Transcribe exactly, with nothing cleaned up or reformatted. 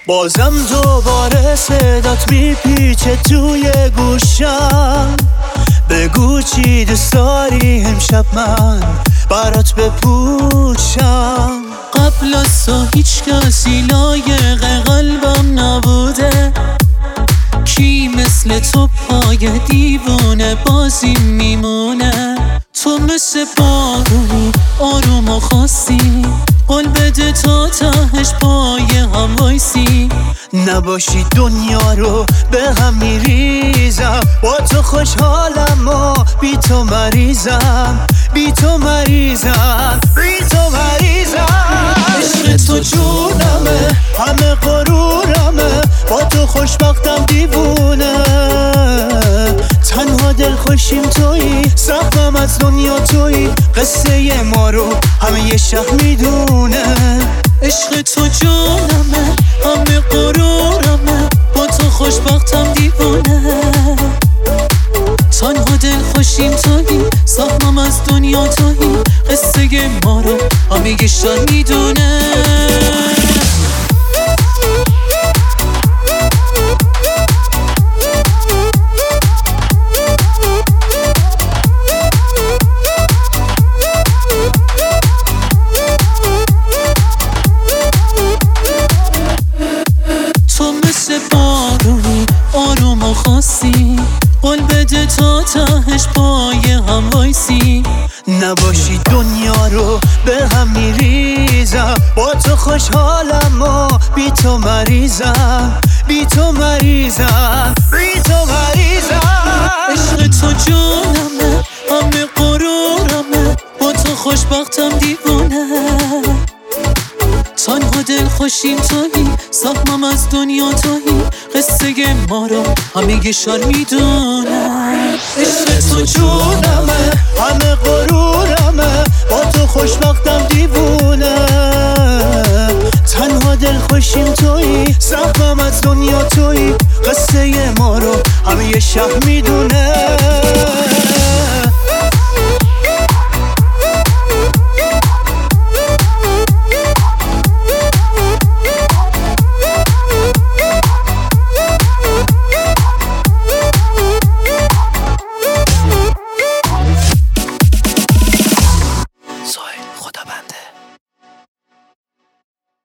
بازم دوباره صدات میپیچه توی گوشم. بگو چی دوست داری امشب من برات بپوشم. قبل از تو هیچ کسی لایق قلبم نبوده. کی مثل تو پای دیوونه بازی میمونه. تو مثل بارونی آروم و خاصی، قول بده تا تهش پای هم وایسی. نباشی دنیا رو به هم میریزم. با تو خوشحالم و بی تو مریضم. بی تو مریضم بی تو مریضم. عشق تو جونمه، همه غرورمه. با تو خوشبختم دیوونه. تنها دل خوشیم تویی، سختم از دنیا تویی. قصه ما رو همه یه شهر میدونه. عشق تو جونمه، همه غرورمه. با تو خوشبختم دیوونه. تنها دل خوشیم تویی، سهمم از دنیا تویی. قصه ما رو همه یه شهر میدونه. بارونی آروم و خاصی، قول بده تا تهش پای هم وایسی. نباشی دنیا رو به هم میریزم. با تو خوشحالم و بی تو مریضم. بی تو مریضم بی تو مریضم. عشق تو جونمه، همه غرورمه. با تو خوشبختم دیوونه. تنها دل خوشیم تویی، سهمم از دنیا تویی. قصه ما رو همه یه شهر میدونه. عشق تو جونمه، همه غرورمه. با تو خوشبختم دیوونه. تنها دل خوشیم تویی، سهمم از دنیا تویی. قصه ما رو همه یه شهر میدونه.